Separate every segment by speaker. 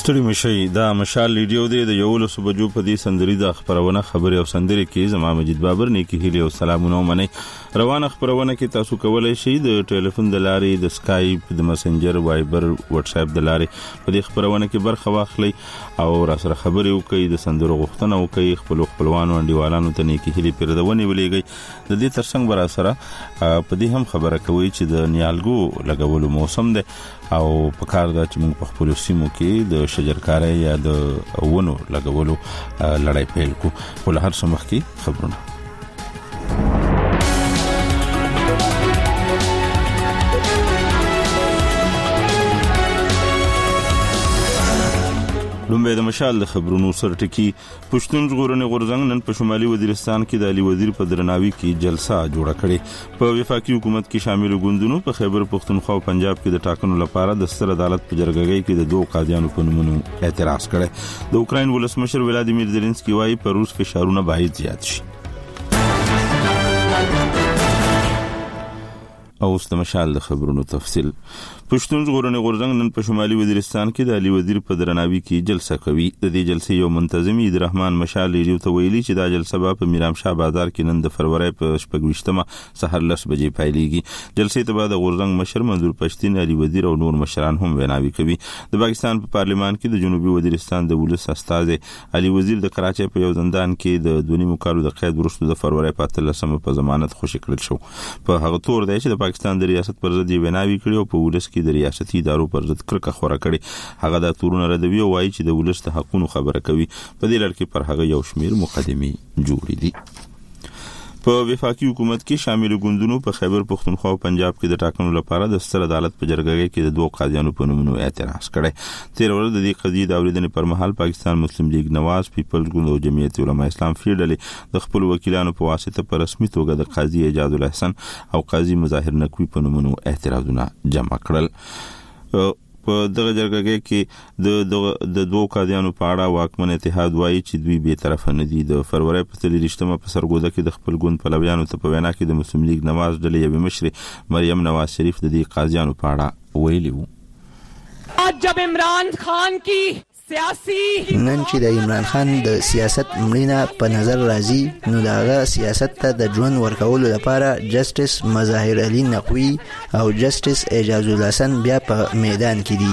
Speaker 1: ستړي مشي دا مشال ریډیو دی د یو لسو بجو په دې سندري د خبرونه خبري او سندري کې زما مجید بابر نیکی هیله او سلامونه منی روانه خبرونه کې تاسو کولای شئ د ټلیفون د لارې د اسکایپ د مسنجر وایبر واتس اپ د لارې په دې خبرونه کې برخه واخلئ او را سره خبري وکړئ د سندرو غوښتنه وکړئ خپلوانو انډیوالانو ته نیکی هیله پیردونی ولېږئ د دې ترڅنګ برا سره په دې هم خبره کوي چې د نیالګو لګولو موسم دی او په کار دا چې موږ په خپل سیمو کې د شجرکارۍ یا د ونو لګولو لړۍ پیل کو ول هر څه مخکې خبرونه لومبه د مشال د خبرونو سرټکی پښتون ژغورنې غورځنګ نن په شمالي وزیرستان کې د علي وزیر په درناوي کې جلسه جوړه کړې په وفاقي حکومت کې شامل ګوندونو په خیبر پختونخوا او پنجاب کې د ټاکنو لپاره د ستر عدالت په جرګه کې د دوه قاضیانو په نومونو اعتراض کړي د اوکراین ولسمشر ولادیمیر زيلنسکي وايي پر روس فشارونه باید زیات شي او د مشال د خبرونو تفصیل پښتون ژغورنې غورځنګ نن په شمالي وزیرستان کې د علي وزیر په درناوي کې جلسه کوي د دې جلسې یو منتظم عبدالرحمن مشال ریډیو ته ویلي چې دا جلسه په میرام شاه بازار کې نن د فروری په 28مه سحر 10 بجې پیلېږي جلسې ته بعد غورځنګ مشر منظور پښتين علي وزیر او نور مشران هم ویناوي کوي د پاکستان په پارلیمان کې د جنوبي وزیرستان د ولس استاد علي وزیر د کراچۍ په یو زندان کې د 2.5 کالو د قید وروسته د فروری په 13مه په ضمانت خوشی کړل شو په هغه تور دی چې د پاکستان د ریاست پر ضد ویناوي کړي او په ولس کې د ریاستي ادارو پر ضد کرکه خورا کړي هغه د تورونه ردوي او وايي چې د ولس د حقوقو خبره کوي په دې لړ کې پر هغه یو شمیر مقدمي جوړې دي په وفاقي حکومت کې شامل ګوندونو په خیبر پختونخوا او پنجاب کې د ټاکنو لپاره د ستر عدالت په جرګه کې د دوه قاضیانو په نومونو اعتراض کړي تیر ورځ د دې قضیې د اوریدنې پر مهال پاکستان مسلم لیگ نواز پیپلز ګوند او جمعیت علماء اسلام فیډلې د خپل وکیلانو په واسطه په رسمي توګه د قاضي اجازه الحسن او قاضي مظاهر نقوی په نومونو اعتراضونه جمع کړل په دغه جرګه کې د دوه قاضیانو په اړه واکمن اتحاد وایي چې دوی به طرف نه دي د فروری په 23مه په سرګوده کې د خپل ګوند په لویانو ته په وینا کې د مسلم لیگ نواز ډلې یو مشر مریم نواز شریف د دې قاضیانو په اړه ویلي وو
Speaker 2: आज जब इमरान खान की
Speaker 3: نن چې د عمران خان د سیاست مړینه په نظر راځي نو داغه سیاست ته د ژوند ورکولو لپاره جسټس مظاهر علي نقوی او جسټس اجازه الحسن بیا په میدان کې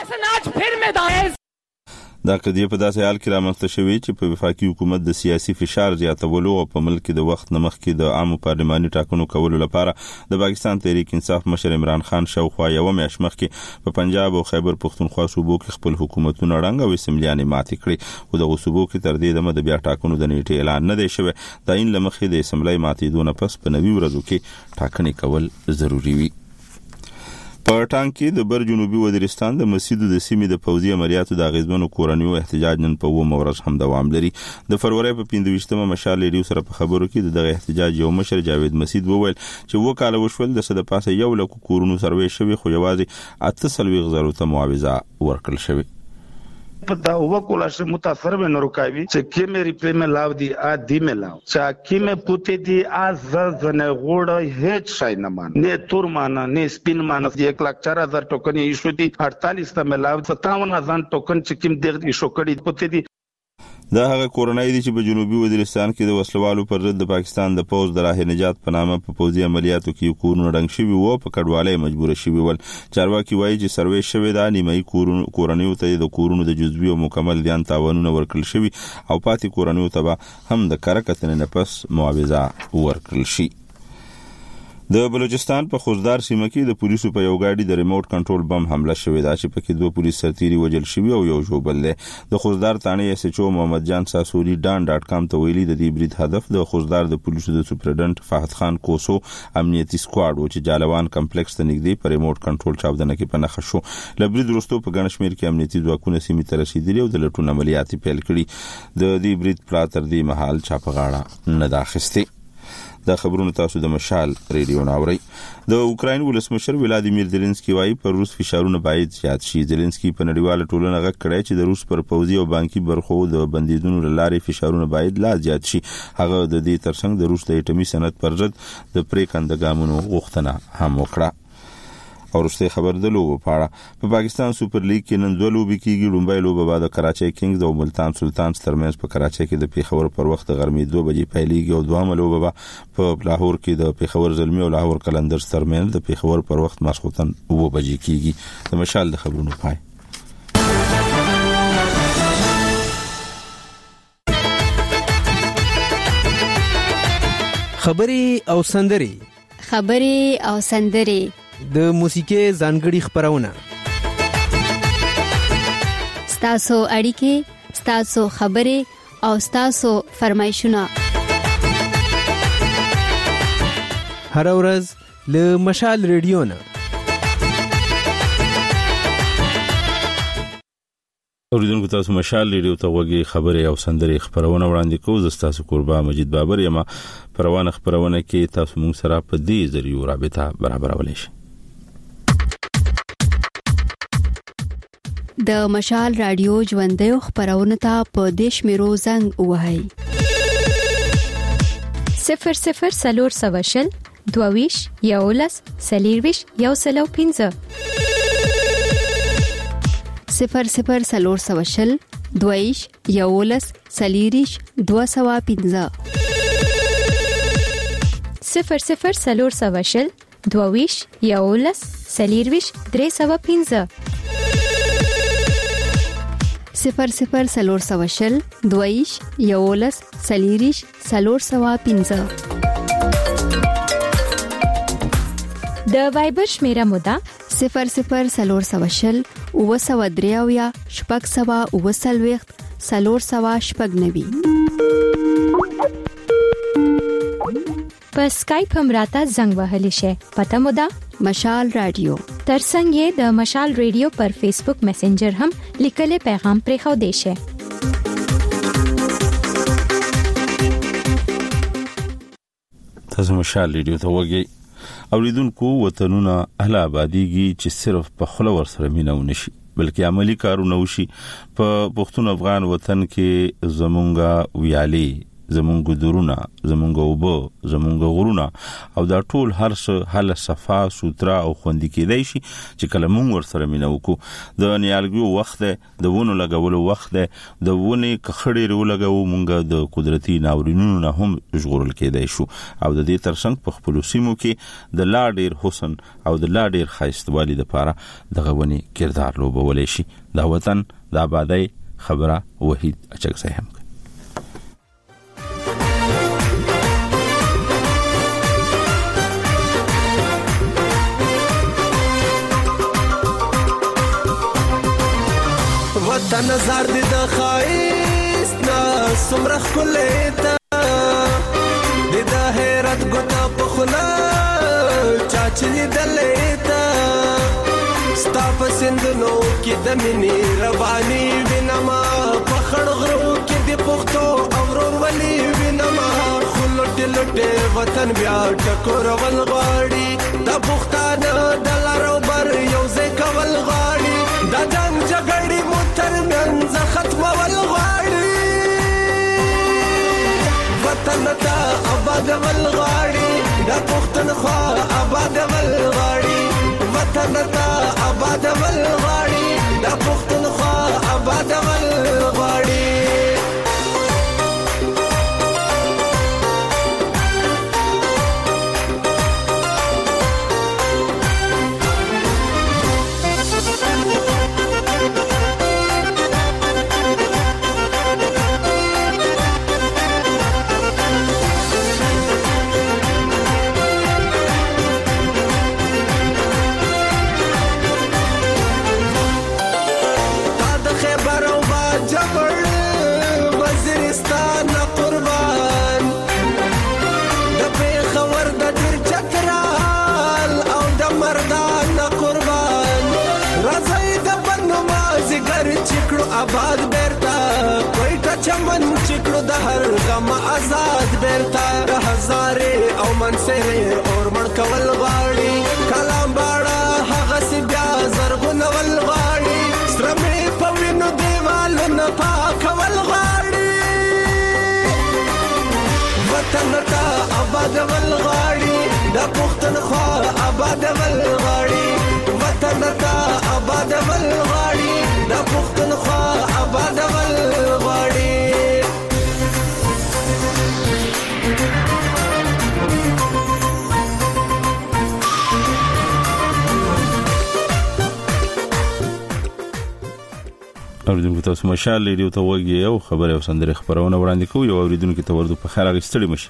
Speaker 3: دي
Speaker 1: دا قضیه په داسې حال کې رامنځته شوې چې په وفاقي حکومت د سیاسي فشار زیاتولو او په ملک د وخت نمخ کې د عامو پارلماني ټاکنو کولو لپاره د پاکستان تحریک انصاف مشر عمران خان شاوخوا یو میاشت مخکې په پنجاب او خیبر پختونخوا صوبو کې خپل حکومتونه رنګ او اسمبلیانې ماتې کړې خو د صوبو کې تر دې دمه د بیا ټاکنو د نیټې اعلان نه دی شوی دا ان لمخې د اسمبلی ماتېدو نه پس په 90 ورځو کې ټاکنې کول ضروری وي په ټانګ کې د بر جنوبي وزیرستان د مسجدو د سیمې د پوځي عملیاتو د غزبنو کورنیو احتجاج نن په 9 ورځ هم دوام لري د فروری په 25مه مشال ریډیو سره په خبرو کې دغه احتجاج یو مشر جاوید مسجد وویل چې وکاله وشول د صد پاسه یو لکو کورونو سروي شوی خو یوازې 800 ته معاوضه ورکړل شوی
Speaker 4: پتا هو کولا شه متاثر به نورکاوی چې کی مې ریپې مې لاو دی ا دی مې لاو چې کی مې پوتې دی از زنه غوړ هیڅ شای نه مان نه تور مان نه سپین مان 1,04,000 ټوکن یې شو دي 48 ته مې لاو 57,000 ټوکن چې کیم دغه شو کړي پوتې دی
Speaker 1: دا هغه کورنۍ دي چې په جنوبي وزیرستان کې د وسلوالو پر ضد د پاکستان د پوز د راه نجات په نامه په پوزي عملیاتو کې کورونه رنګ شوی وو په کډوالۍ مجبور شوی ول چارواکي وایي چې سروي شوی دا نیمه کورنۍ ته د کورونو د جزوی او مکمل ځان تاوانونه ورکړل شوی او پاتې کورنۍ ته هم د کارکتنې نه پس معاوضه ورکړل شي د بلوچستان په خوزدار سیمه کې د پولیسو په یو گاډي د ریموټ کنټرول بم حمله شوې ده چې پکې دوه پولیس سرتیري وژل شوي او یو ژوبل دی د خوزدار تانې اس ایچ او محمد جان ساسوري dan.com ته ویلي د دې برید هدف د خوزدار د پولیسو د سپرډنټ فهد خان کوسو امنیتي سکواډ و چې جالوان کمپلیکس ته نږدې په ریموټ کنټرول چاودنه کې پناه شو لبرید وروسته په ګڼ شمېر کې امنیتي ځواکونه سیمې ته رسیدلي او د لټون عملیات پیل کړي د دې برید پلا تر دې مهال چاپغاړه نه داخستي دا خبرونه تاسو د مشال ریډیو ناوړی د اوکراین ولسمشر ولادیمیر زيلنسکي وايي پر روس فشارونه باید زیات شي زيلنسکي په نړیواله ټولنه غږ کړی چې د روس پر پوځي او بانکي برخو د بندیدونو لارې فشارونه باید لا زیات شي هغه د دې ترڅنګ د روس د اټومي صنعت پر ضد د پریکندګامونو غوښتنه هم وکړه او وروستۍ خبر د لوبو په اړه. په پاکستان سوپر لیګ کې نن 2 لوبې کیږي. لومړی لوبه بعد کراچۍ کینګز او ملتان سلطانز ترمنځ په کراچۍ کې د پیښور پر وخت غرمې 2 بجې پیلېږي او دویمه لوبه په لاهور کې د پیښور زلمي او لاهور قلندرز ترمنځ د پیښور پر وخت ماسخوتن 2 بجې کیږي. د مشال د خبرونو پای.
Speaker 5: خبرې او سندري د موسیقي ځانګړي خبرونه
Speaker 6: ستاسو اړیکې ستاسو خبرې او ستاسو فرمایشونه
Speaker 5: هر ورځ له مشال ریډیو نه.
Speaker 1: اوریدونکو تاسو مشال ریډیو ته وګورئ. خبرې او سندري خبرونه وړاندې کوو. زه تاسو قربا مجید بابر یم. پروانه خبرونه کې تاسو موږ سره په دې ذریعہ رابطه برابرولای شئ.
Speaker 6: د مشال رادیو ژوندۍ خبرونه ته په دیش میرو زنګ وهاي
Speaker 7: 00 سلور سواشل دوویش یولس سلیرویش یوسلو 15
Speaker 6: 00 سلور سواشل دوویش یولس سلیریش 215
Speaker 7: 00 سلور سواشل دوویش یولس سلیرویش 315
Speaker 6: 00 سلور سواشل دوویش یولس سلیریش 315
Speaker 7: د وایبر شمیره مودا
Speaker 6: 00 سلور سواشل او سوا دریاویا شپږ سوا او سلويخت سلور سوا شپږ نوي.
Speaker 7: په سکایپ هم راته زنګ وهلی شي. پته مودا
Speaker 6: مشال رادیو.
Speaker 7: ترڅنګ د مشال رادیو پر فیسبوک میسنجر هم لیکل پیغام پرې خو دی شي.
Speaker 1: تاسو مشال رادیو ته وګورئ. اوریدونکو وطنونه اهل آبادیږي چې صرف په خلور سره مینه ونشي بلکې عملی کارونه وشي. په پښتون افغان وطن کې زمونږه ویالي زمونږ درونه زمونږ وبو زمونږ غرونه او دا ټول هر څه حل صفا سوترا او خوندې کېدای شي چې کله مونږ ور سره مینه وکړو. د نیالګیو وخت د ونو لګولو وخت د ونې کخړې رو لګاو مونږ د قدرتي ناورینونو نه هم ژغورل کېدای شو او د دې ترڅنګ په خپل سیمو کې د لا ډیر حسن او د لا ډیر ښایستوالي لپاره د غونی کردار لوبولای شي. دا وطن د آبادی خبره وحید اچکزی هم
Speaker 8: وطن زار دي د خایست نا سمرخ کلیتا دي د حیرت ګوتا په خلا چاچلی دلیتا ستا په سندونو کې د مینې رواني وینما په خړ غرو کې د پښتو اورور ولي وینما خلټ لټ وطن بیا ټکور ول غاړي د پښتانه د لارو بر یو ځای کول غاړي د جنگ جګړې ترمنځ ختم ول غواړي وطن ته آباد ول غواړي د پښتونخوا آباد ول غواړي وطن ته آباد ول غواړي د پښتونخوا آباد ول غواړي. آباد بیرتا کوئټه چمن چکړو د هر غم آزاد بیرتا هزارې او منصرې اور مړ کول غواړي کلام باړه هغه سی بیا زرغون ول غواړي سرمې په وینو دیوالونه پاکول غواړي وطن ته آباد ول غواړي د پښتونخوا آباد ول غواړي وطن تا آباد ول غاړي د پښتونخوا آباد ول غاړي
Speaker 1: اوریدونکو تاسو مشال ریډیو ته وګورئ او خبره او سندره خبرونه وړاندې کوي او اوریدونکو ته ورته په خیر اغستړي مشي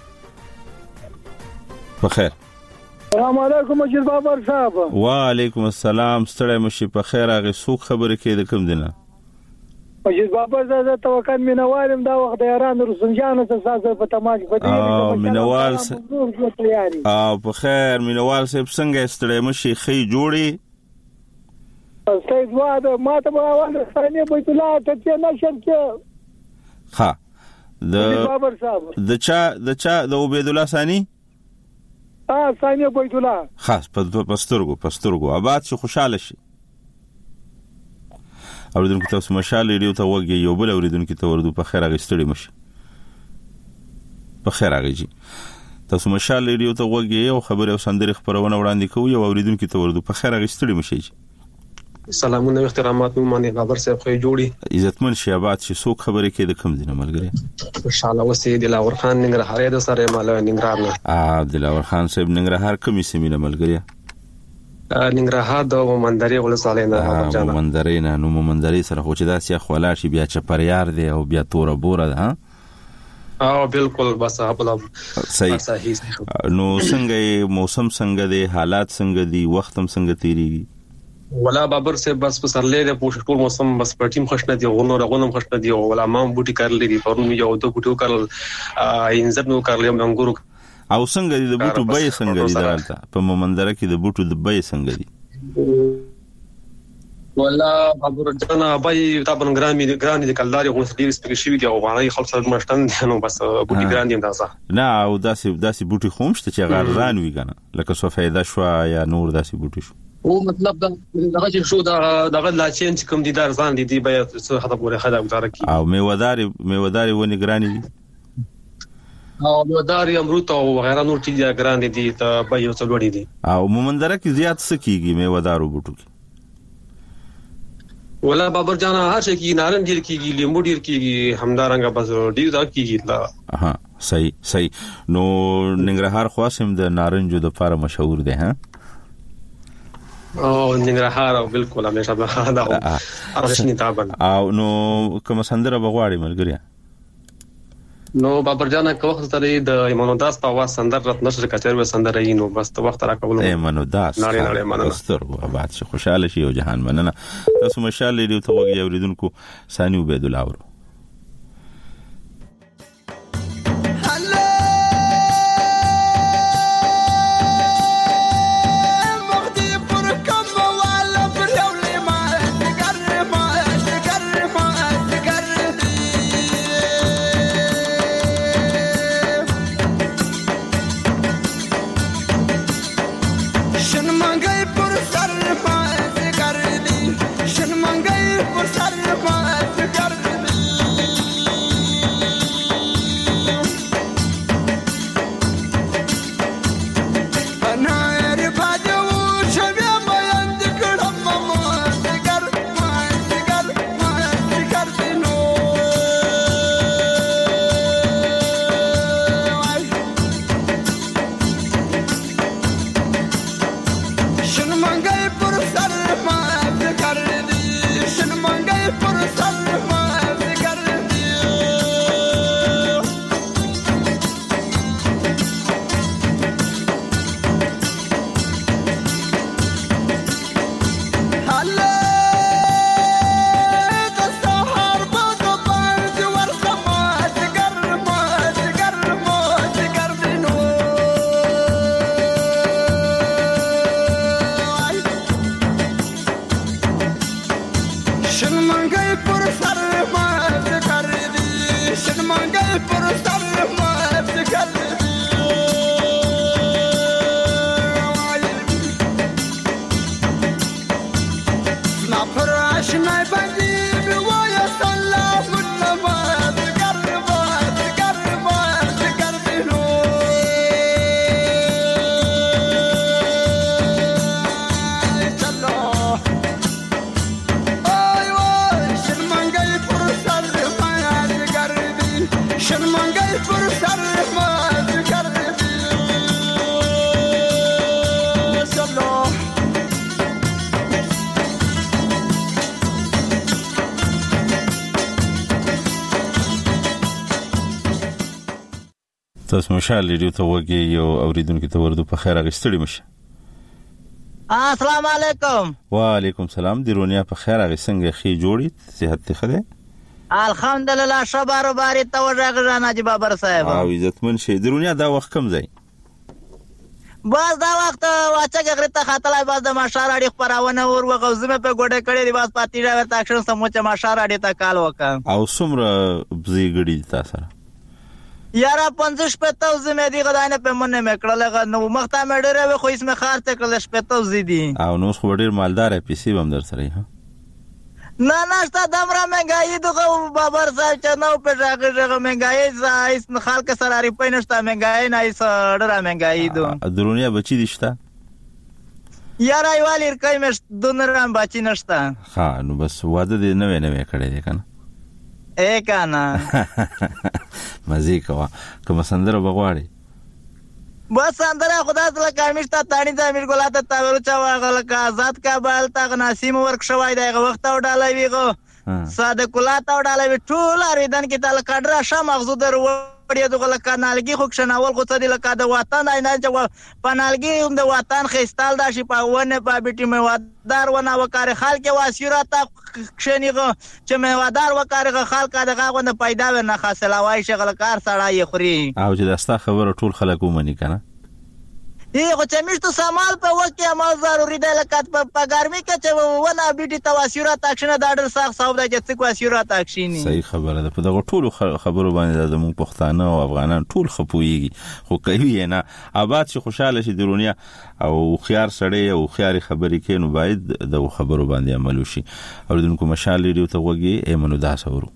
Speaker 1: په خیر.
Speaker 9: السلام علیکم مجید بابر صاحب.
Speaker 1: وعلیکم السلام ستړی مشي په خیر اغه سوق خبره کې د کوم دینه
Speaker 9: مجید بابر زه توکل مینوالم دا وخت د ایران رسنجان ته ساز په تماج په دې
Speaker 1: مینوال او په خیر مینوال صاحب څنګه ستړی مشي خې جوړي
Speaker 9: سید واد ما ته اول ثانیه بیت الله ته نشم کې
Speaker 1: ها د چا د عبید الله ثانی
Speaker 9: ثانیه بیت الله
Speaker 1: خاص پسترګو آباد شي خوشاله شي. اوریدونکو تاسو مشال ریډیو ته وګورئ یو بل اوریدونکو ته ورته په خیر اغستړي مشي په خیر اغجی تاسو مشال ریډیو ته وګورئ او خبره او سندره خبرونه وړاندې کوي او اوریدونکو ته ورته په خیر اغستړي مشي.
Speaker 10: سلامونه او احترامات مو باندې بابر صاحب خو جوړي
Speaker 1: عزتمن شیابات شي سوق خبره کې د کم دینه ملګری
Speaker 10: ان شاء الله وسید دلاور خان ننګرهار د سره مال ننګرهار
Speaker 1: نه دلاور خان صاحب ننګرهار کومي سیمه ملګری
Speaker 10: ننګرهار د مومندري ولسوالۍ نه بابر جان
Speaker 1: مومندري نه نو مومندري سره خو چې داسې خلا شي بیا چپریار دی او بیا تور بوره ده
Speaker 10: او بالکل بس خپل
Speaker 1: صحیح نو څنګه موسم څنګه دی حالات څنګه دي وختم څنګه تیری
Speaker 10: ولا بابر سے بس پسرلې د پوشټول موسم بس پټیم خشنه دی غونم خشنه دی ولا ما بوټي کارلې دي پرون یو دوه بوټو کارل انځر نو کارلې منګورو
Speaker 1: او څنګه دي د بوټو بای څنګه دي دالته په مومندره کې د بوټو د بای څنګه دي
Speaker 10: ولا بابر جنا بای تابن ګرامي د کلداري غوښ ډیر سپیشل دی او غواړي خلک سره مشتن نو بس بوټي ګران دي تاسو
Speaker 1: نه او داسې بوټي خومشته چې غرزان وي کنه لکه سو فایده شو یا نور داسې بوټي شو
Speaker 10: او مطلب دغه چې شو دغه لا چینج کوم دي در ځان دي به څه خطر پورې خدا گزاره کی
Speaker 1: او میواداري ونی ګرانی دي
Speaker 10: او میواداري امروت او غیره نور چیزه ګران دي ته به یو څه وړي دي
Speaker 1: او مومندره کې زیات څه کیږي میوادارو بوټو کې
Speaker 10: ولا بابر جانا هر شي کې نارنج ډیر کیږي لیمو ډیر کیږي همدارنګه بس ډیر دا کیږي لا
Speaker 1: صحیح نو ننګرهار خاصم د نارنجو د لپاره مشهور دی ها
Speaker 10: او ننګرهار او بالکل همیشه به دا ارشنی تابن
Speaker 1: او نو کوم سندره بغواړي ملګری
Speaker 10: نو بابر جانا که وخت سره د ایمانوداس په واس سندر رات نشر کچر و سندر ای نو بس وخت را کول
Speaker 1: ایمانوداس سترګو آباد شي خوشاله شي او جهان مننه تاسو مشال لري ته وګورئ اوریدونکو ثاني عبید الله اورو
Speaker 8: Shun mangai por sar paat kar
Speaker 1: تاسو مشال ریډیو ته وګورئ یو اوریدونکو ته ورته په خیر اغستړي مشه.
Speaker 11: السلام علیکم.
Speaker 1: وعلیکم السلام. درونیا په خیر اغسنګ خي جوړی صحت خده
Speaker 11: الحمدلله. شبارو باری ته ورغه ناجی بابر صاحب
Speaker 1: او عزتمن شي. درونیا دا وخت کم ځای
Speaker 11: باز دا وخت واچګ غره ته خاطلای باز د ماشار اړي خبرونه ور وغوزمه په ګډه کړي دی باز پاتې راو ته اکشن سموچ ماشار اړي ته کال وکم
Speaker 1: او سمره بزی ګړي تاسو
Speaker 11: یارا 50 پته زمه دی غدانه په منه مکړل نو مخته مډره و خو اسمه خار ته کړل شپته زیدي
Speaker 1: او نو خو ډیر مالدار پیسې بم در سره ها
Speaker 11: نه نشته دمره مهنګای دغه بابر صاحب چې نو په ځاګه مهنګای زایس خلک سره ری پینشته مهنګای نه ایس ډره مهنګای دو
Speaker 1: درونیا بچی دشته
Speaker 11: یارا ایوالیر کای مش دونرم بچی نشته.
Speaker 1: ها نو بس واده دې نوې کړې دي کنه
Speaker 11: اے کانا
Speaker 1: مزه کوا کوم سندره بغواړي
Speaker 11: بس سندره خدا تعالی کارمشتا تانی د امیر ګلاته تاورو چا واغله کا آزاد کابل تا ناسیم ورک شوای دغه وخت او ډالای ویغو ساده کلاته او ډالای ټول اریدان کې تعالی کډرا ش مغزو در وړي دغه کانالګي خو کښناول خو څه دی لکه د وطن نه چې پنالګي هم د وطن خېستال دا شي په ونه په بیټي میوادار ونه وکړ خلک واسیرات کښنیغه چې میوادار وکړ خلک دغه غو نه پیدا ونه حاصله وای شغل کار سړی خوري
Speaker 1: او چې داستا خبره ټول خلک ومني کنه
Speaker 11: یی خو چې مشتو سمال په وکه عمل ضروري دی لکه په ګرمي کې چې ونه بیټي تواسیرات اکشنه دا ډېر سخت صاحب د چې تواسیرات اکشنی
Speaker 1: صحیح خبره ده په دغه ټول خبرو باندې زموږ پښتانه او افغانان ټول خپويږي خو کوي نه آباد شي خوشاله شي درونیا او خيار سړی او خياري خبرې کینو باید د خبرو باندې عمل وشي او دونکو مشال لري ته وګي ایمنو دا سورو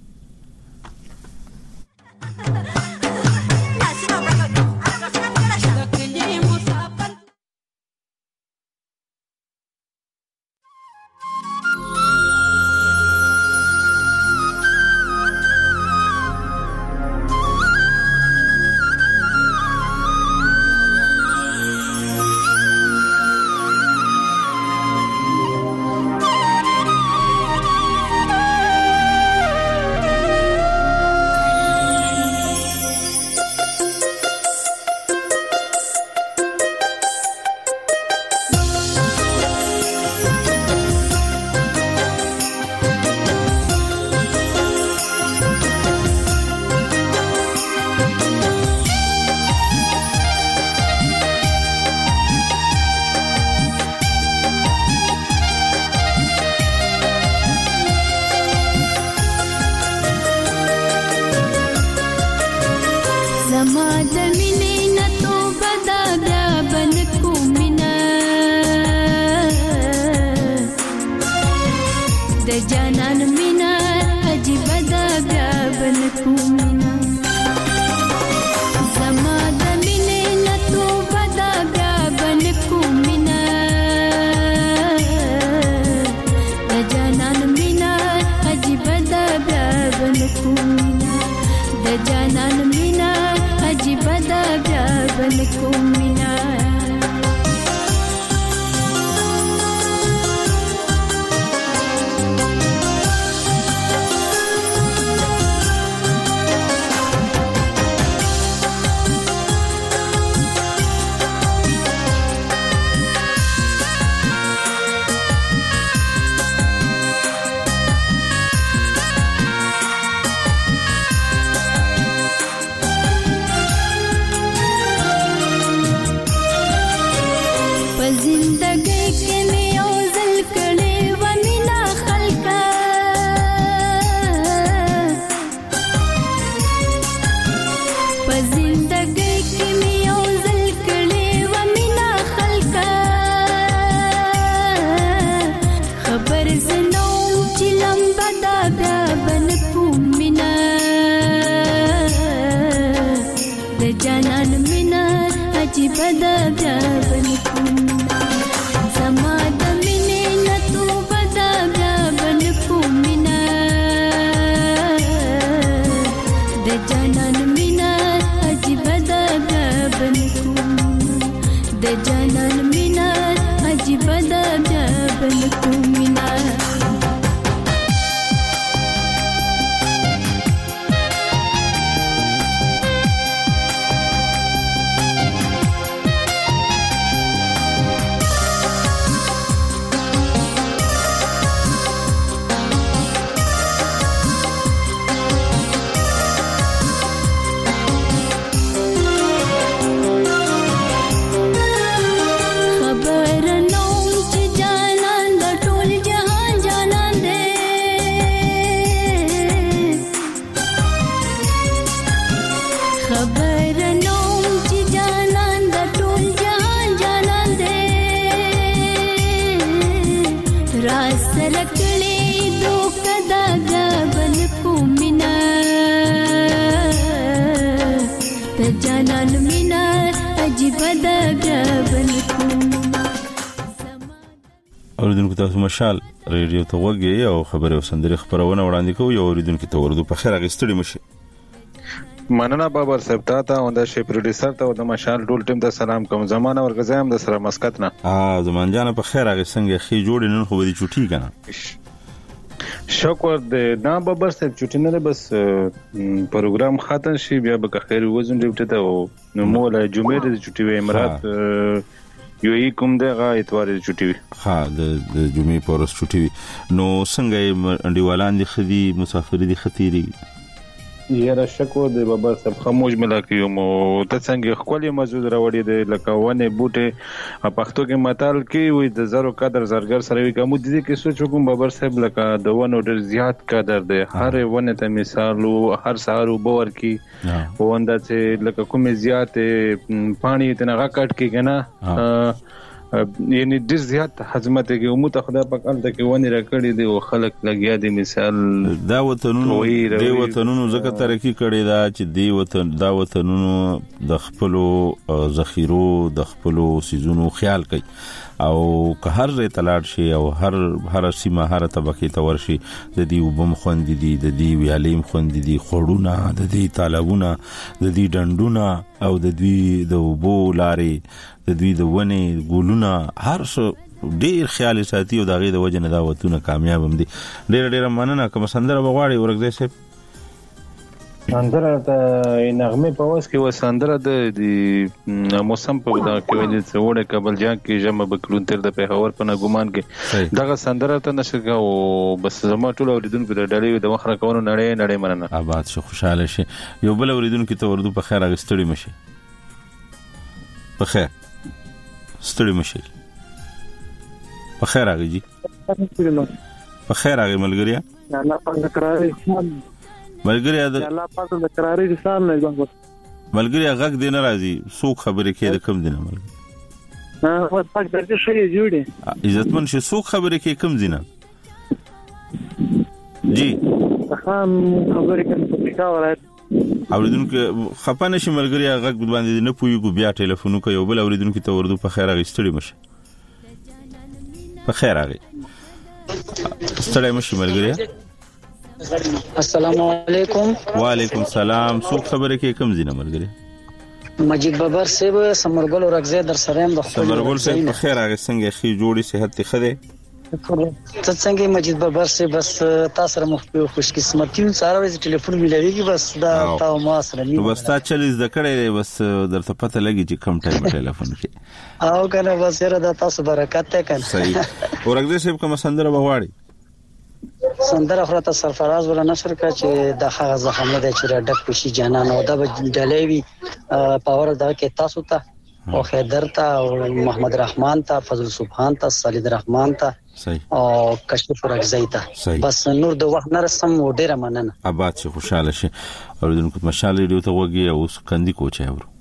Speaker 12: جانان مینا عجیب د بل
Speaker 1: اوریدونکو تاسو مشال ریډیو ته وګورئ او خبري او سندري خبرونه وړاندې کوي او اوریدونکو ته ورته په خیر غستړي مشي.
Speaker 13: مننه بابر صاحب ته او د شي پروډوسر ته او د مشال ټول ټیم ته سلام کوم. زمانه ورغزم د سره مسکت نه
Speaker 1: زمان جان په خیر غي څنګه خي جوړ نن خو دي چټي کنه
Speaker 13: شکر د نا بابر صاحب چټي نه بس پروګرام ختم شي بیا به خیر وزن ډیوټه ته نو مولا جمعه د چټي وي امارات یو کوم دغه اتوار چټي وي
Speaker 1: د جمعې پورس چټي وي نو څنګه انډیوالان دي خدي مسافر دي خطيري
Speaker 13: یاره شکو د بابا صاحب خاموش ملاقیو مو ته څنګه خپل موجود راوړي د لکهونه بوټه پښتو کې متال کې وي د زرو قدر زرګر سره وي کوم دي کې سوچ کوم بابا صاحب لکه د ونه ډیر زیات قدر دی هر ونه ته مثال هر سهار وبور کې ونده چې لکه کوم زیات پانی ته نه غکټ کې کنه یعنی ډیر زیات حزمت کې عموت خدای په کال ته کې ونی راکړي دي او خلک لګیا دي مثال
Speaker 1: دا وطنونو زکه ترقی کړي دا چې دا وطنونو د خپل ذخیرو د خپل سيزونو خیال کوي او که هر ځای تلاړ شي او هر سیمه هر طبقه ته ورشي د دې وبم خوند دي د دې ویالیم خوند دي خړونه د دې طالبونه د دې ډندونه او د دې د وبو لارې د دوی د ونه ګولونه هر څه ډیر خیال ساتي او دغه د وجه نه دا وتونه کامیاب هم دي. ډیر مننه کوم سندره بغواړي ورګدې سه
Speaker 13: سندره د نغمه په واس کې و سندره د موسم په دا کې ویل چې وړه کابل جان کې جمع بکلون تر د پیښور په نګومان کې دغه سندره ته نشګه او بس زما ټول اوریدونکو د ډالۍ د مخره کونو نړۍ مننه
Speaker 1: آباد شو خوشاله شي یو بل اوریدونکو ته ورته په خیر غستړي مشي په خیر ستړي مشي په خیر راغی جی په خیر راغی ملګریا
Speaker 9: الله پاک کراري
Speaker 1: ملګریا
Speaker 9: الله پاک د کراري سام نه ځم
Speaker 1: ملګریا غږ دې نه راځي څوک خبرې کوي د کم دینه ملګری
Speaker 9: او پاک درته شي جوړي
Speaker 1: عزتمن شي څوک خبرې کوي کم دینه جی
Speaker 9: خام خبرې کوي په کا ولایت
Speaker 1: اوریدونکو خپانه شي ملګریا غږ باندې نه پويګو بیا ټلیفون کوي بل اوریدونکو ته ورته په خیر غستړي مشي په خیر راغی ستړي مشي ملګریا
Speaker 14: السلام علیکم
Speaker 1: وعلیکم السلام څوک خبره کې کم زینه ملګری
Speaker 14: مجید بابر صاحب سمرګل ورغزه در سره هم د
Speaker 1: سمرګل صاحب په خیر راغی څنګه خي جوړي صحت خده
Speaker 14: ته څنګه مجید بابر صاحب بس تاسو سره مخ خوش قسمتي سره ورځ ټلیفون ملويږي بس دا تاسو ما سره نه
Speaker 1: بس تا چلیز د کړې بس درته پته لګي چې کم ټایم ټلیفون کې
Speaker 14: او کنه بس یره د تاسو برکت ته کنه
Speaker 1: صحیح ورګدې صاحب کوم سندره بغواړي
Speaker 14: سندره خرته سرفراز ولا نشر کا چې د هغه زخم نه د چیرې ډک پشي جانان او د ډلېوي پاور دا کې تاسو ته او خیدر ته او محمد رحمان ته فضل سبحان ته سالد رحمان ته او کشف ورغزی ته بس نور د وخت نه رسم و ډیره مننه
Speaker 1: آباد شي خوشاله شي اوریدونکو مشال ریډیو ته وګي او کندي کوچه ورو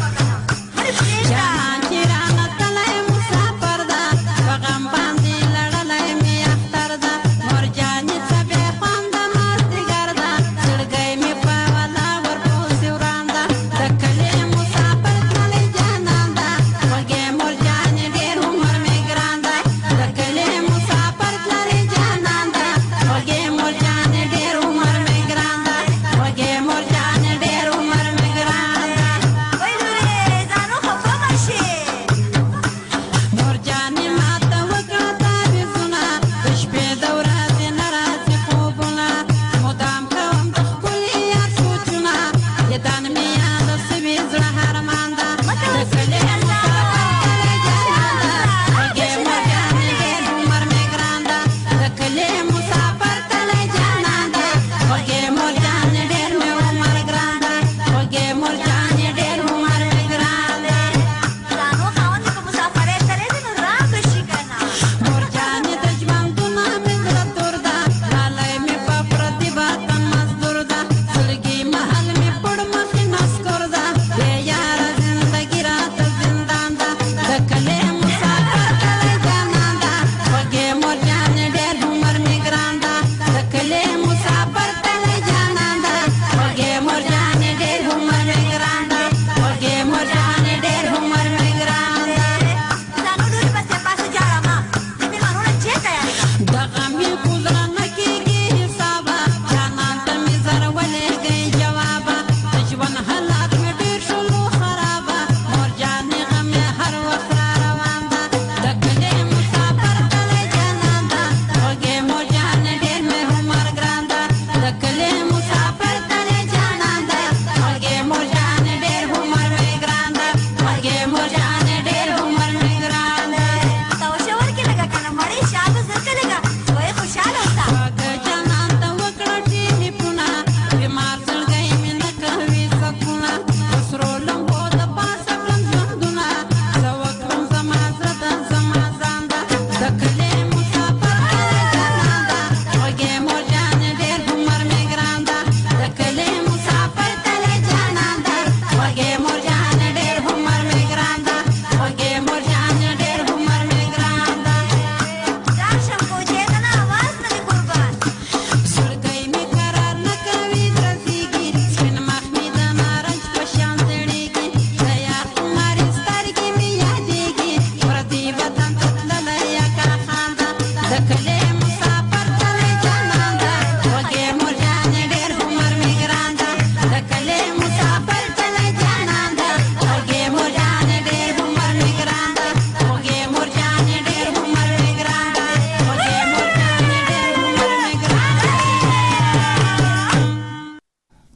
Speaker 15: جان چیرانه تله مسافر دا غم باندې لړ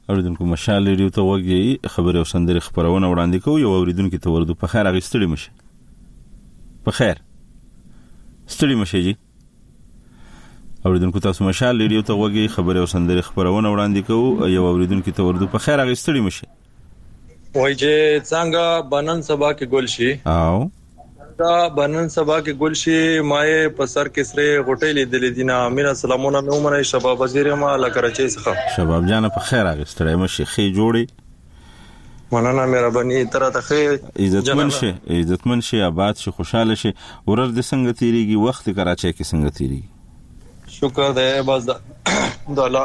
Speaker 1: اوریدونکو مشال ریډیو ته وګورئ خبري او سندري خبرونه وړاندې کوو یو اوریدونکو ته ورده په خیر اغستړي مشه په خیر ستړي مشه جی اوریدونکو تاسو مشال ریډیو ته وګورئ خبري او سندري خبرونه وړاندې کوو یو اوریدونکو ته ورده په خیر اغستړي مشه
Speaker 15: وای چې څنګه بنن سبا کې ګل شي
Speaker 1: او
Speaker 15: دا بنن سبا کې ګل شي مای په سر کې سره غټې لیدلې دي نه امیر سلامونه مې ومنه شباب وزیر ما لکرچې څخه
Speaker 1: شباب جان په خیر اغستړي مشه خې جوړي
Speaker 15: مننه مهرباني تر ته خې
Speaker 1: عزتمن شي آباد شي خوشاله شي ورر د څنګه تیریږي وخت کراچۍ کې څنګه تیریږي
Speaker 15: شکر دې باز د الله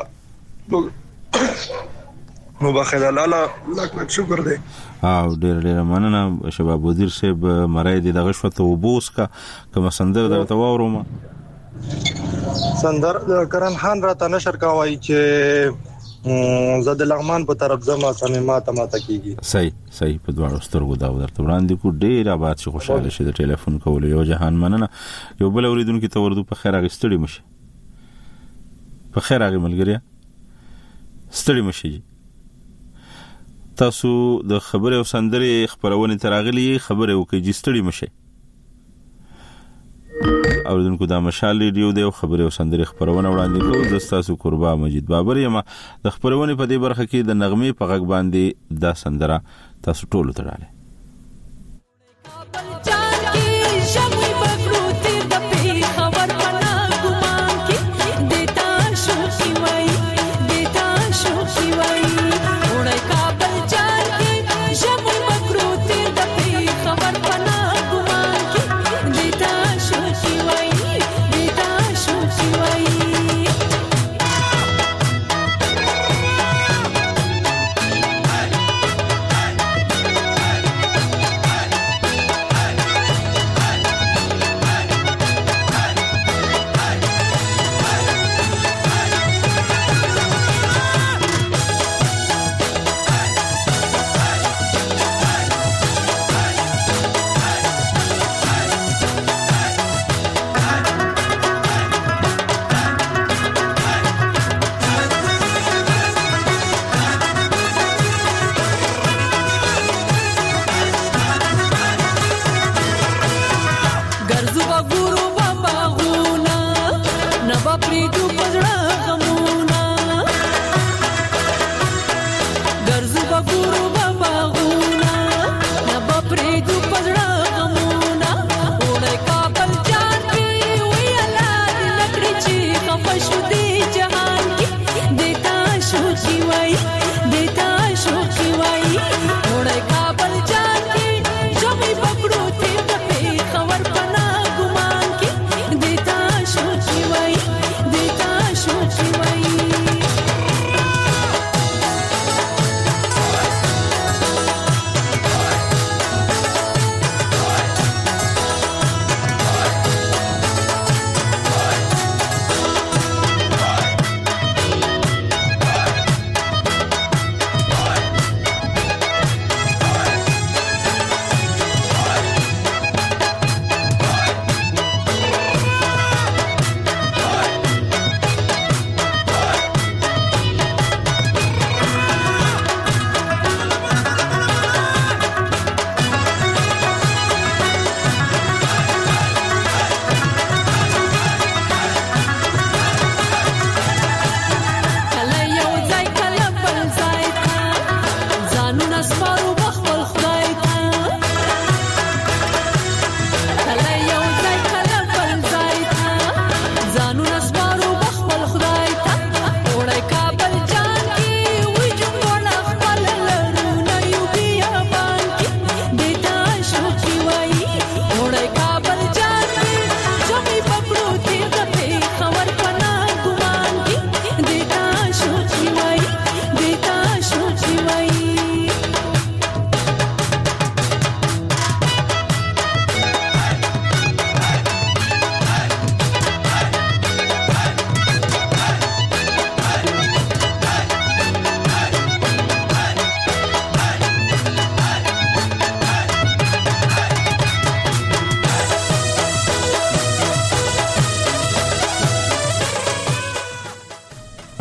Speaker 15: نو بخیر الله لک شکر دې
Speaker 1: او ډېر مننه شباب وزیر صاحب مرای دې دغه شوته وبوس کا کوم سندر درته وورم
Speaker 15: سندر کرن خان راته نشر کاوي چې زاد لغمان په طرف زما سمات ماته کیږي
Speaker 1: صحیح په دواړو سترګو دا درته وړاندې کو ډېر آباد شي خوشاله شي د ټلیفون کول یو جهان مننه یو بل اوریدونکو ته ورده په خیر اغستړي مشه په خیر اغه ملګری ستړي مشه تاسو د خبري او سندري خبرونه تراغلي خبره وکي جستړي مشه اوریدونکو دا مشال ریډیو دی خبري او سندري خبرونه وړاندې کوو د تاسو قربا مجید بابر یم د خبرونه په دې برخه کې د نغمه په غږ باندې دا سندره تاسو ټول تراله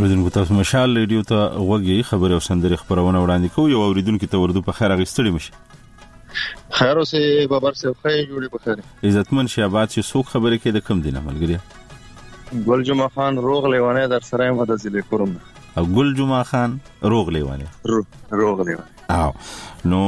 Speaker 1: اوریدونکو تاسو مشال ریډیو ته وګورئ خبر او سندري خبرونه وړاندې کوي او اوریدونکو ته ورته په خیر غستړي مشه
Speaker 16: خیر اوسه بابر صاحب خیر جوړي په خیر
Speaker 1: عزتمن شهباز چې څوک خبرې کوي د کم دینه ملګری
Speaker 16: ګل جمعه خان روغ لیوانه در سره مده ضلع کوم
Speaker 1: او ګل جمعه خان روغ لیوانه
Speaker 16: روغ لیوانه
Speaker 1: او نو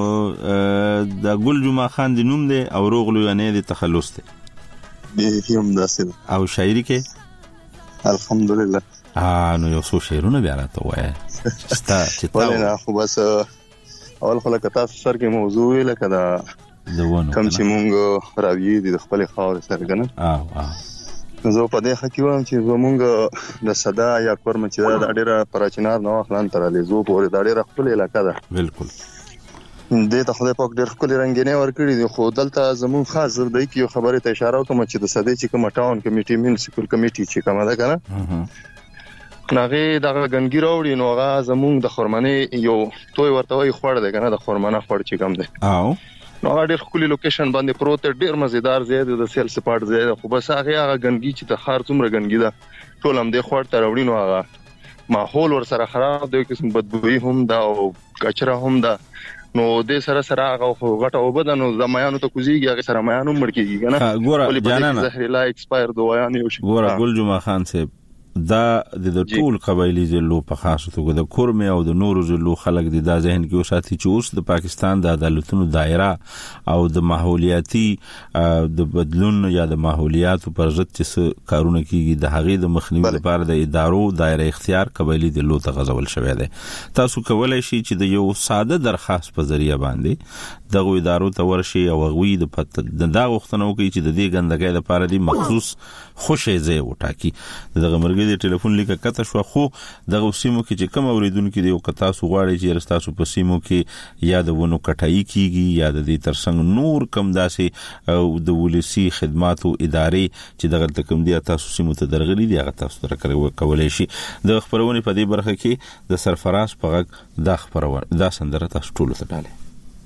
Speaker 1: د ګل جمعه خان د نوم دی او روغ لیوانه د تخلص دی
Speaker 16: به هم داسې
Speaker 1: او شاعري کې
Speaker 16: الحمدلله
Speaker 1: نو یو څو شعرونه بیا راته وایي ستا چې
Speaker 16: ولنه خو بس اول خلک تاسو سر کې موضوع لکه دا کم چې مونږ راوي دي د خپل خاور سره کنه زه په دې حق وایم چې زمونږ د صدا یا کورم چې دا ډیره پراچینار نو خلان تر لیزو پورې دا ډیره خپل علاقه ده
Speaker 1: بالکل
Speaker 16: دې ته خدای پاک ډیر خپل رنگینه ورکړي دي خو دلته زمون خاص زر دی کې خبره ته اشاره وکم چې د صدې چې کوم ټاون کمیټي میونسپل کمیټي چې کومه ده کنه ناغه دغه غنګی راوړي نو هغه زمون د خرمنې یو توي ورته وي خور ده کنه د خرمنه خور چې کوم ده نو ډېر خولي لوکیشن باندې پروت ډېر مزیدار زیات د سیل سپاټ زیات خو بس هغه غنګی چې د خار څومره غنګی ده ټول هم د خور ته راوړي نو هغه ماحول ور سره خراب دی قسم بدبوئی هم دا او کچرا هم دا نو د سره هغه غټه وبدنو زمایانو ته کوزيږي هغه سره مایانو مړ کیږي کنه
Speaker 1: ګوره جانانه
Speaker 16: زهريلا ایکسپایر دوایان یو شي
Speaker 1: ګوره ګل جمعه خان صاحب دا د ټول قبایلی زلو په خاصه توګه د کورمه او د نورو زلو خلک د ذهن کې وساتي چې اوس د پاکستان د عدالتونو دایره او د ماحولیاتي د بدلون یا د ماحولیاتو پر ضد چې کارونه کیږي د هغې د مخنیوي لپاره د ادارو دایره اختیار قبایلی د لو ته غزول شوی دی تاسو کولای شئ چې د یو ساده درخواست په ذریعہ باندې دغه ادارو ته ورشي او غوي د دا غوښتنه وکړي چې د دې ګندګۍ لپاره د مخصوص خوشي ځای وټاکي دغه مرګ د ټلیفون لیکه کته شو خو دغه سیمو کې چې کوم اوریدونکو دی او کتا سو غواړي چې رستاسو په سیمو کې یا د ونو کټای کیږي یا د دې ترڅنګ نور کم داسې د ولسی خدماتو ادارې چې دغه کوم دی تاسو سیمو ته درغلي دی هغه تاسو سره کولای شي د خبرونه په دې برخه کې د سرفراز په غږ د خبرونه دا سندره تاسو ټول ته ډاله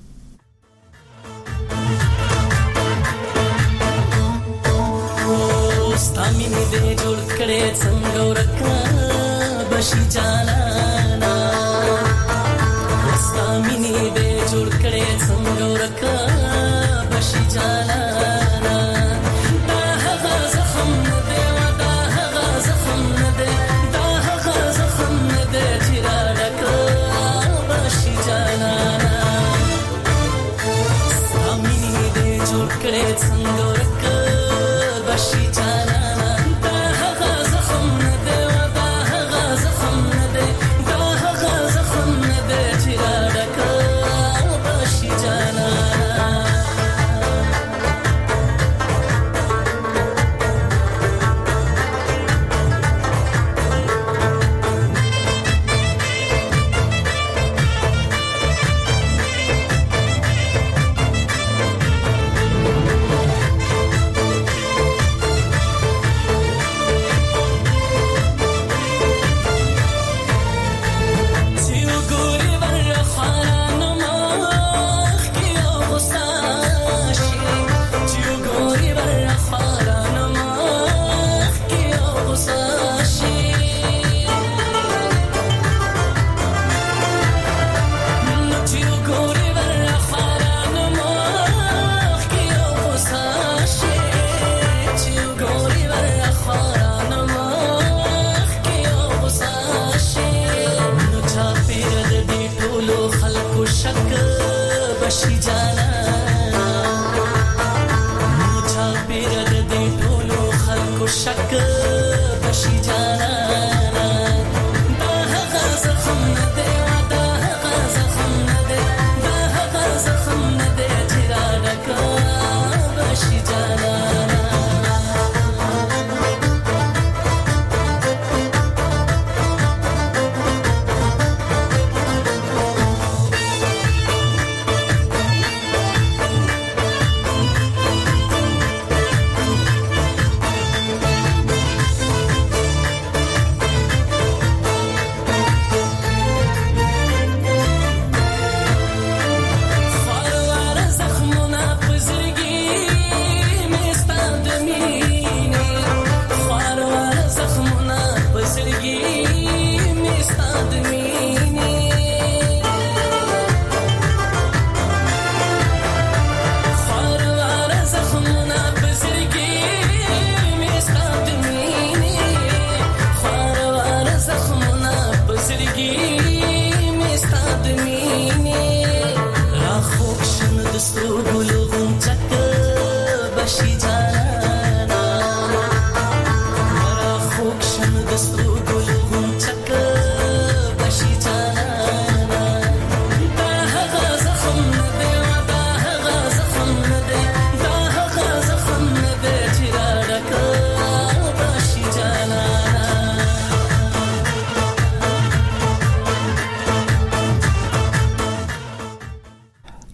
Speaker 17: ستامینه دې جوړ کړې څنګه ورکا بشي جانانا ستامینه دې جوړ کړې څنګه ورکا بشي جانانا دا هغه زخم دې ودا هغه زخم دې دا هغه زخم دې چې راډکا بشي جانانا ستامینه دې جوړ کړې څنګه ورکا بشي جانانا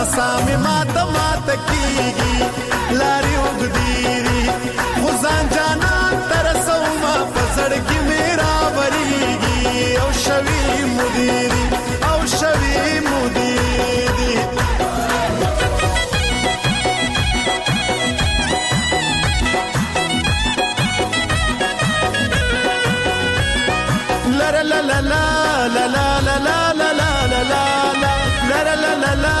Speaker 8: سامې مات کیږي لارې اوږدېږي خو ځان جانان ته رسومه په زړه کې مې راورېږي او شوي مدیري او شوي مدیري لا لا لا لا لا لا لا لا لا لا لا لا لا لا لا لا لا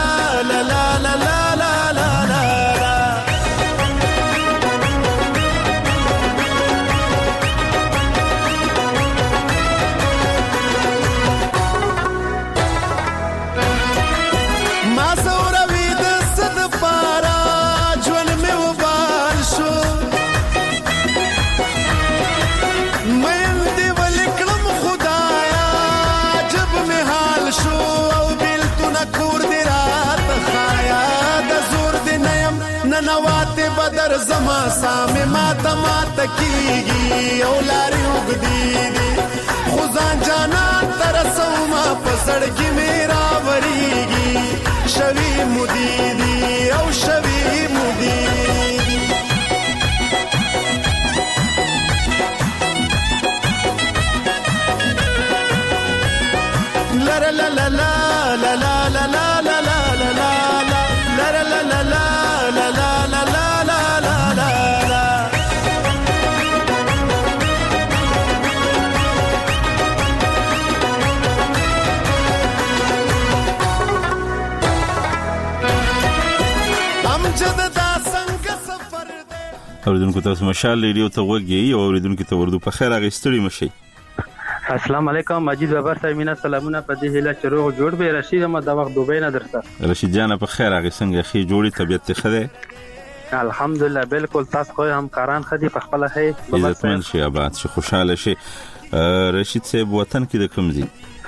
Speaker 8: نواته بدر زما سامې مات کیږي او لارې اوږدېږي خو ځان جانان ته رسومه په زړه کې مې راورېږي شوي مدیري او شوي مدیري لا لا لا لا لا لا لا لا لا لا لا لا
Speaker 1: اوریدونکو تاسو مشال ریډیو ته وګورئ او اوریدونکو ته ورته په خیر اغستړي مشي.
Speaker 18: السلام علیکم مجید بابر صاحب مینا سلامونه په دې هله چروغ جوړ به رشید ما د وخت دوبۍ نه درته
Speaker 1: رشید جان په خیر اغسنګ خي جوړي طبيعت ته خده
Speaker 18: الحمدلله بالکل تاسو خو هم کاران خدي په خپل هي
Speaker 1: عزتمن شي آباد شي خوشاله شي. رشید صاحب وطن کې د کوم ځای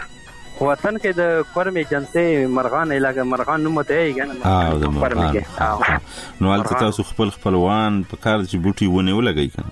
Speaker 18: وطن کې د کورمې جنسي مرغان علاقه مرغان نوم ته یې کنه
Speaker 1: د مرغان نو البته تاسو خپلوان په کار چې بوټي ونه ولګي کنه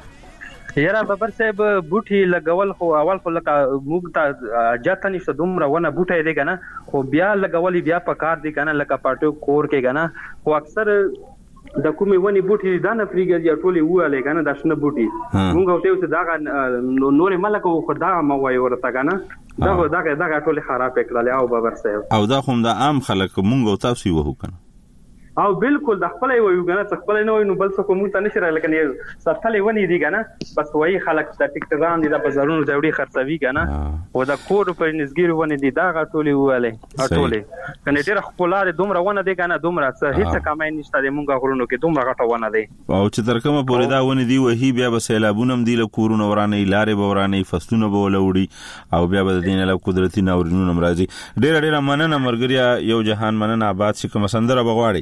Speaker 18: یاره بابر صاحب بوټي لګول خو اول خو لکه موږ ته جاته نشته دومره ونه بوټي دی کنه خو بیا لګول بیا په کار دی کنه لکه پټو کور کې کنه خو اکثر د کومې ونی بوټي دا نه فریګل یا ټولې واله کنه د شنه بوټي موږ ته اوس دا نورې ملک خو دا مو وای ورته کنه دا ټولې خراب کړل او بابر صاحب
Speaker 1: او دا کوم د عام خلک مونږ تاسو یو کنه
Speaker 18: او بالکل د خپل یو غنه خپل نه وینو بل څه کوم ته نشي را لکه ساتلې ونی دی کنه بس وای خلک د ټیکټران دي د بازارونو جوړي خرڅوي کنه او د کور په نسګیر ونی دی دا ټولې واله ټولې کنه ډېر خپلاره دومره ونه دی کنه دومره څه هیڅ کمای نشته د مونږ غرونو کې دومره غټه ونه دی
Speaker 1: او چې تر کومه پورې دا ونی دی وਹੀ بیا به سیلابونه دی له کورونو ورانه لارې به ورانه فصلونه به ولوړي او بیا به دین له قدرتي ناورینونو مرضی ډېر مننه مرګریا یو جهان مننه آباد شي کوم سندره بغواړي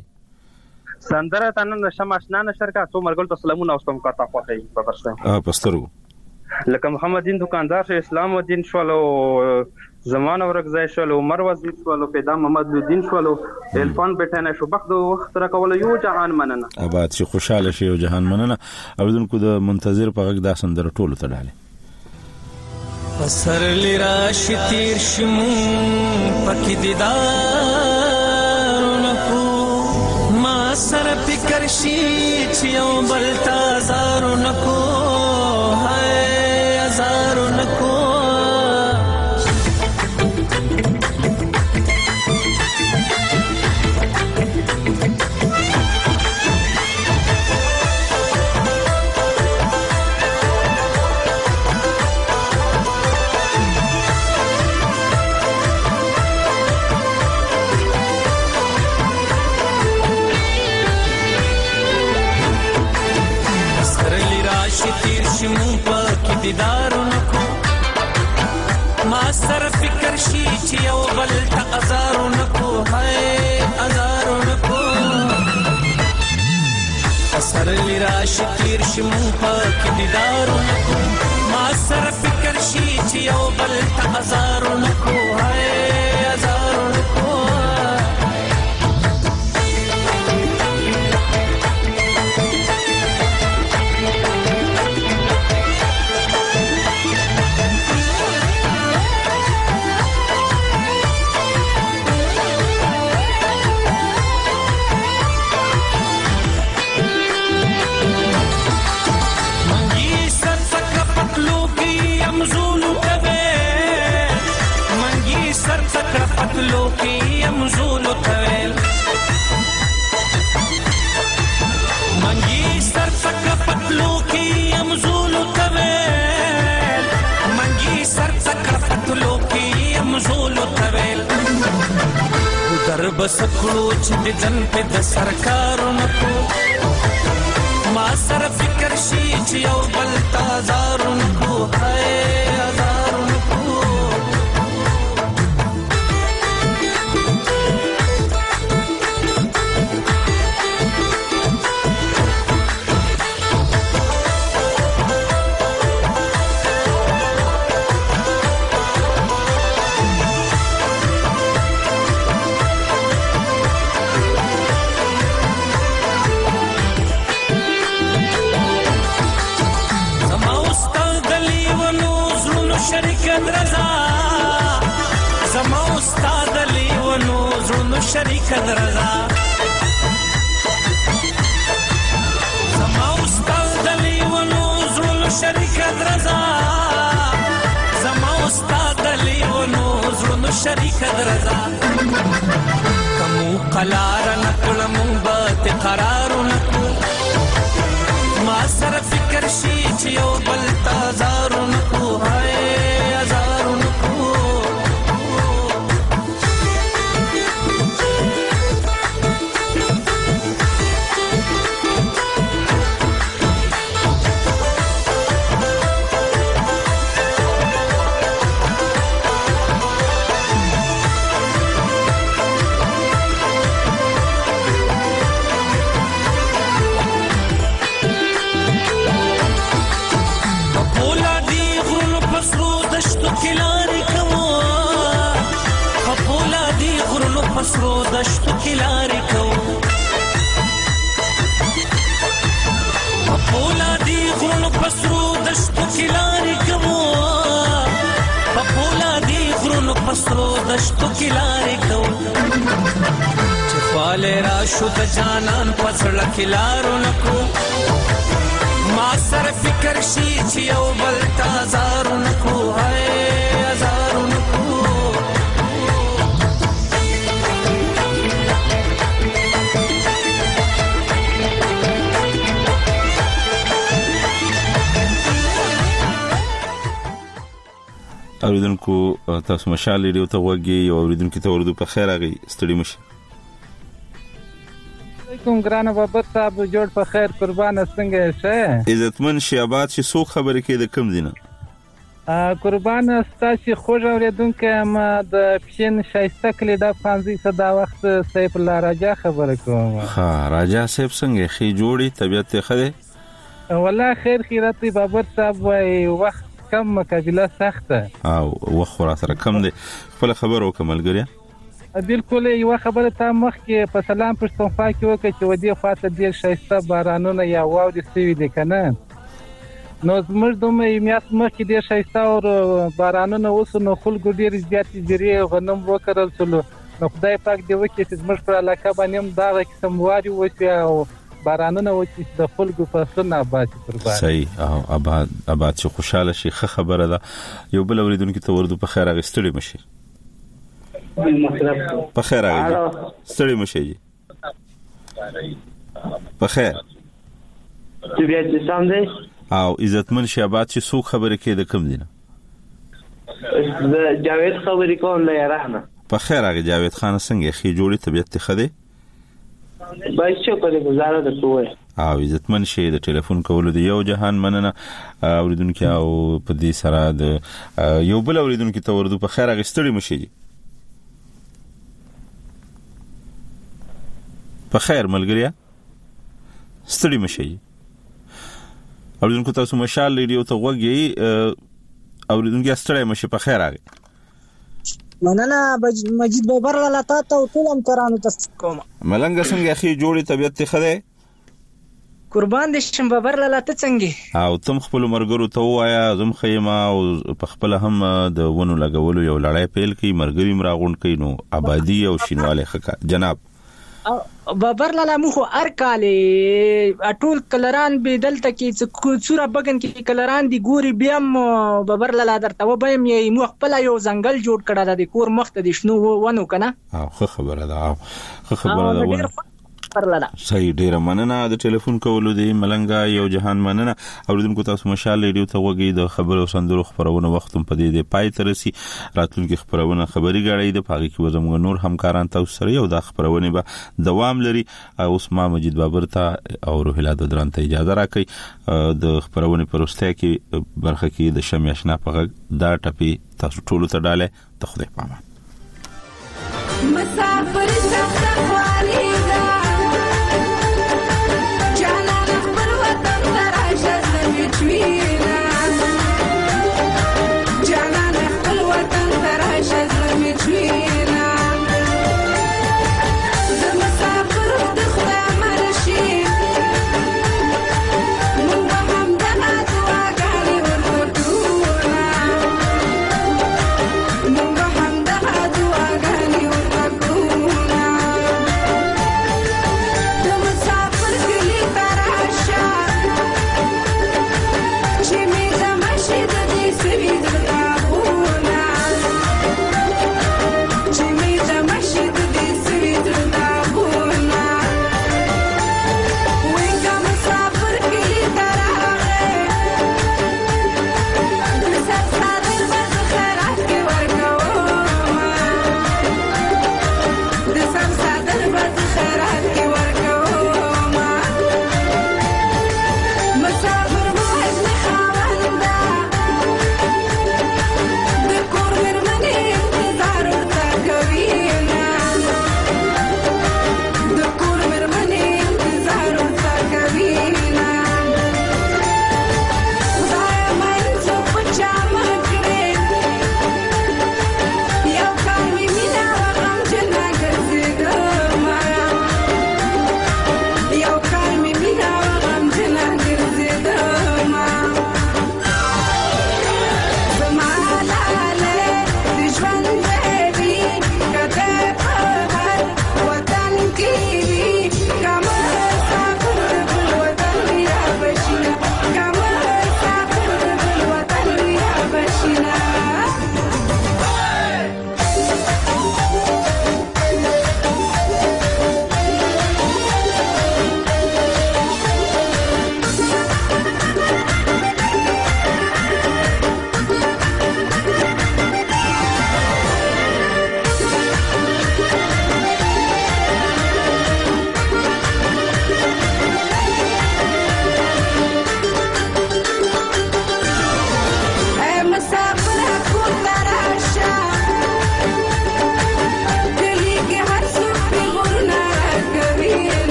Speaker 18: سندره تنن شماشنا نشر کا تو مرګل ته سلامونه اوسم کا تا خوته په پرسته
Speaker 1: پسترو
Speaker 18: لکه محمد دین دکاندار شه اسلام الدین شولو زمان ورغزای شولو عمر وزیر شولو پیدا محمد الدین شولو الفان بټنه شو بخت وخت را کول یو جهان مننه
Speaker 1: آباد شي خوشاله شي یو جهان مننه اوریدونکو د منتظر په غږ دا سندره ټولو ته ډاله
Speaker 17: پسر لرا شتیر شمو پکې دیدار نکو ما سر فکر شي چې یو بل تازار نکو هاي ازار نکو دیدار نکو ما سر فکر شي چې یو بل ته ازار نکو هاي ازار نکو سر لرا شتیر شمو پاک دیدار نکو ما سر فکر شي چې یو بل ته ازار نکو هاي ازار نکو يمزول طويل منجي سرتك فتلوكي يمزول طويل منجي سرتك فتلوكي يمزول طويل درب سکړو چې د جن په د سرکارونو کو ما سره فکر شي چې یو بل تازارونو کو هاي هزارونو کو شریک درزا زما استاد دلی ونو زړه شریک درزا زما استاد دلی ونو زړه شریک درزا کوم قلار نکړم به قرار نکړ ما سره فکر شي چې یو بل تازار نکړ هاي هزار نکړ پسرو دشتو کی لاری کو پپولا دی غرونو پسرو دشتو کی لاری کو پپولا دی غرونو پسرو دشتو کی لاری کو چخوال راشو د جانان پسړه کی لارو نکو ما سر فکر شي چې یو بل تازارو نکو هاي هزارو نکو
Speaker 1: اوریدونکو تاسو مشال ریډیو ته وګورئ او اوریدونکو ته ورته په خیر راغی ستړي مشه
Speaker 19: کوم ګرانه بابا صاحب جوړ په خیر قربان څنګه شه
Speaker 1: عزتمن شیابات چې څوک خبرې کوي د کم دینه
Speaker 19: قربان ستاسو خوږ اوریدونکو ما د پښین شایسته کلی د 15 صدا وخت سیف الله راجا خبره کوم
Speaker 1: ها راجا سیف څنګه خې جوړي طبيعت ته خده
Speaker 19: والله خیر خیرات بابا صاحب وای وخت کم مقابله سخته
Speaker 1: او وخت را سره کم دی خپل خبر وکملګریا
Speaker 19: بالکل یو خبره ته مخ کې په سلام پښتونخوا کې وکړي چې ودی خاطر ډیر شایسته بارانونه یا واو د سوي دي کنه نو زموږ دومره میاس مخ کې ډیر شایسته او بارانونه اوس نو خلکو ډیر زیات جری غنم وکړل نو خدای پاک دې وکړي چې زموږ پر علاقه باندې دا قسم واري وسی او بارانونه وکړي د خلکو په سن آباد قربان
Speaker 1: صحیح او آباد چې خوشاله شي خبره ده یو بل اوریدونکو ته ورته په خیر راغستړي مشي په خیر راغی ستړي مشه جی په خیر
Speaker 20: طبيعت سم دی
Speaker 1: او عزتمن شیابات چې څوک خبرې کوي د کم دینه
Speaker 20: جاوید خبرې کوم له رحمه
Speaker 1: په خیر راغی جاوید خان څنګه خې جوړي طبيعت ته خده
Speaker 20: بای شکر گزاره د کوه
Speaker 1: او عزتمن شي د ټلیفون کولو د یو جهان مننه اوریدونکو او په دې سره د یو بل اوریدونکو ته ورته په خیر راغی ستړي مشه جی په خیر ملګریا ستړي مشي اوریدونکو تاسو مشال ریډیو ته وګورئ اوریدونکو ستړي مشي په خیر راغی
Speaker 21: مننه مجید بابر لاله تا ټول هم ترانو تاسو کوم
Speaker 1: ملنګ څنګه اخی جوړي طبيعت ته خده
Speaker 21: قربان دې شم بابر لاله ته څنګه
Speaker 1: او تم خپل مرګرو ته وایا زم خیمه او په خپل هم د ونو لګولو یو لړۍ پیل کی مرګري مراغون کینو آبادی او شینواله خکا جناب
Speaker 21: بابر لاله مو خو هر کال ټول کلران به دلته کې څوره بګن کې کلران دي ګوري بیا بابر لاله درته و به یې مو خپل یو ځنګل جوړ کړه د کور مخ ته د شنو ونو کنه
Speaker 1: خو خبره ده صحیح ډیره مننه د ټلیفون کولو دی ملنګا یو جهان مننه اوریدونکو تاسو مشال ریډیو ته وګورئ د خبرو سندرو خبرونه وختم په دې پای ترسي راتلونکي خبرونه خبري غړي د پاګي کې وزمغه نور همکاران تاسو سره یو د خبرونه به دوام لري اوس ما مجید بابر ته او روح الله دران ته اجازه راکړي د خبرونه پروسته کې برخه کې د شمیاشنا په دا ټپي تاسو ټول ته ډاله ته خدای پامه مسافر